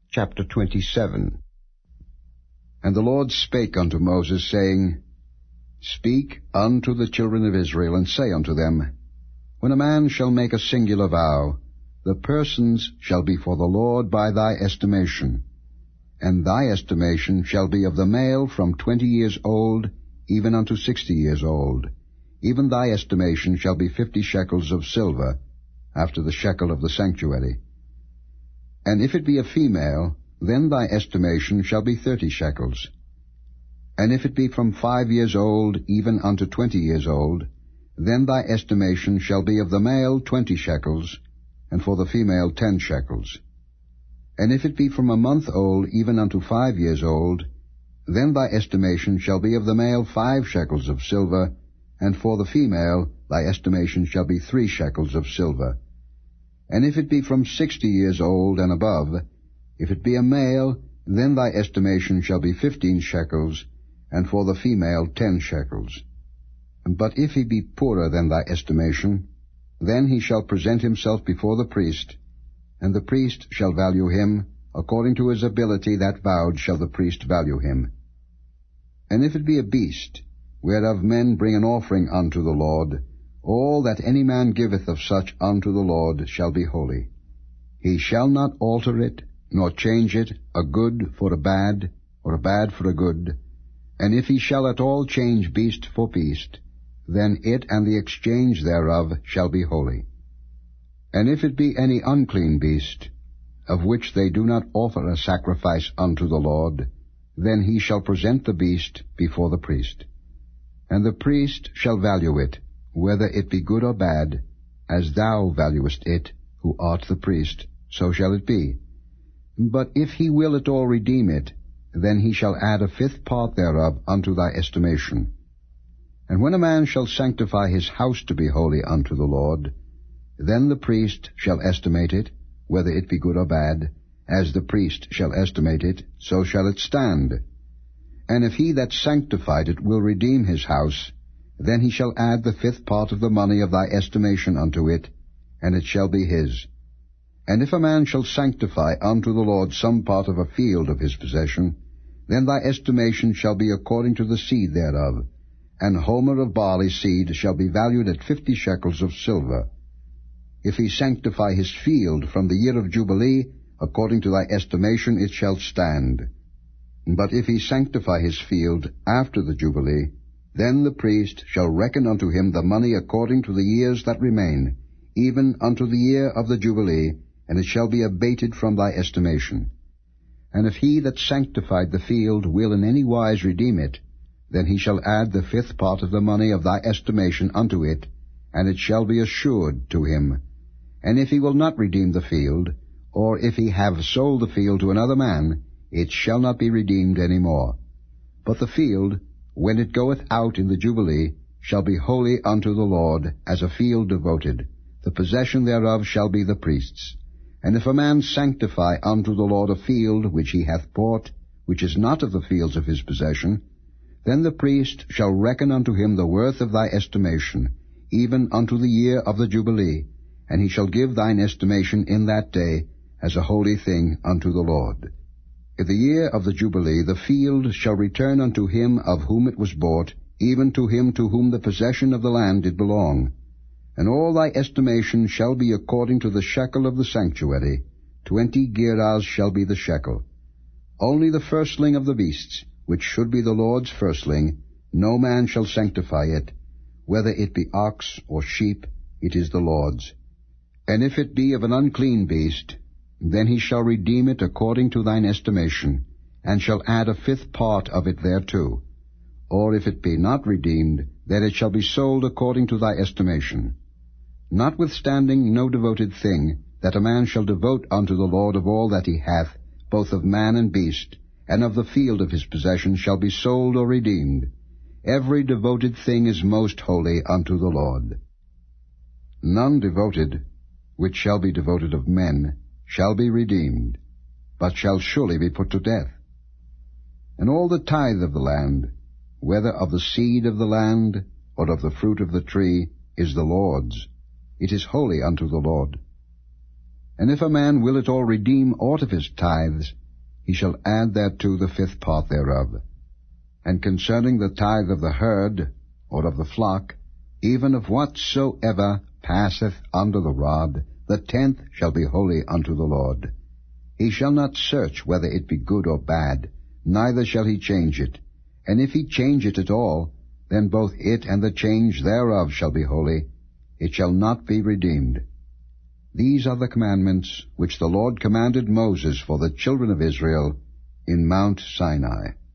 Chapter 27. And the Lord spake unto Moses, saying, Speak unto the children of Israel, and say unto them, When a man shall make a singular vow, the persons shall be for the Lord by thy estimation. And thy estimation shall be of the male from 20 years old even unto 60 years old. Even thy estimation shall be 50 shekels of silver, after the shekel of the sanctuary. And if it be a female, then thy estimation shall be 30 shekels. And if it be from 5 years old even unto 20 years old, then thy estimation shall be of the male 20 shekels, and for the female 10 shekels. And if it be from a month old even unto 5 years old, then thy estimation shall be of the male 5 shekels of silver, and for the female thy estimation shall be 3 shekels of silver. And if it be from 60 years old and above, if it be a male, then thy estimation shall be 15 shekels, and for the female 10 shekels. But if he be poorer than thy estimation, then he shall present himself before the priest, and the priest shall value him, according to his ability that vowed shall the priest value him. And if it be a beast, whereof men bring an offering unto the Lord, all that any man giveth of such unto the Lord shall be holy. He shall not alter it, nor change it, a good for a bad, or a bad for a good. And if he shall at all change beast for beast, then it and the exchange thereof shall be holy. And if it be any unclean beast, of which they do not offer a sacrifice unto the Lord, then he shall present the beast before the priest. And the priest shall value it, whether it be good or bad, as thou valuest it, who art the priest, so shall it be. But if he will at all redeem it, then he shall add a 5th part thereof unto thy estimation. And when a man shall sanctify his house to be holy unto the Lord, then the priest shall estimate it, whether it be good or bad, as the priest shall estimate it, so shall it stand. And if he that sanctified it will redeem his house, then he shall add the 5th part of the money of thy estimation unto it, and it shall be his. And if a man shall sanctify unto the Lord some part of a field of his possession, then thy estimation shall be according to the seed thereof, an homer of barley seed shall be valued at 50 shekels of silver. If he sanctify his field from the year of Jubilee, according to thy estimation it shall stand. But if he sanctify his field after the Jubilee, then the priest shall reckon unto him the money according to the years that remain, even unto the year of the Jubilee, and it shall be abated from thy estimation. And if he that sanctified the field will in any wise redeem it, then he shall add the 5th part of the money of thy estimation unto it, and it shall be assured to him. And if he will not redeem the field, or if he have sold the field to another man, it shall not be redeemed any more. But the field, when it goeth out in the Jubilee, shall be holy unto the Lord, as a field devoted. The possession thereof shall be the priest's. And if a man sanctify unto the Lord a field which he hath bought, which is not of the fields of his possession, then the priest shall reckon unto him the worth of thy estimation, even unto the year of the Jubilee, and he shall give thine estimation in that day as a holy thing unto the Lord. In the year of the Jubilee the field shall return unto him of whom it was bought, even to him to whom the possession of the land did belong. And all thy estimation shall be according to the shekel of the sanctuary. 20 gerahs shall be the shekel. Only the firstling of the beasts, which should be the Lord's firstling, no man shall sanctify it. Whether it be ox or sheep, it is the Lord's. And if it be of an unclean beast, then he shall redeem it according to thine estimation, and shall add a 5th part of it thereto. Or if it be not redeemed, then it shall be sold according to thy estimation. Notwithstanding no devoted thing, that a man shall devote unto the Lord of all that he hath, both of man and beast, and of the field of his possession, shall be sold or redeemed. Every devoted thing is most holy unto the Lord. None devoted, which shall be devoted of men, shall be redeemed, but shall surely be put to death. And all the tithe of the land, whether of the seed of the land, or of the fruit of the tree, is the Lord's. It is holy unto the Lord. And if a man will at all redeem aught of his tithes, he shall add thereto the 5th part thereof. And concerning the tithe of the herd, or of the flock, even of whatsoever passeth under the rod, the 10th shall be holy unto the Lord. He shall not search whether it be good or bad, neither shall he change it. And if he change it at all, then both it and the change thereof shall be holy. It shall not be redeemed. These are the commandments which the Lord commanded Moses for the children of Israel in Mount Sinai.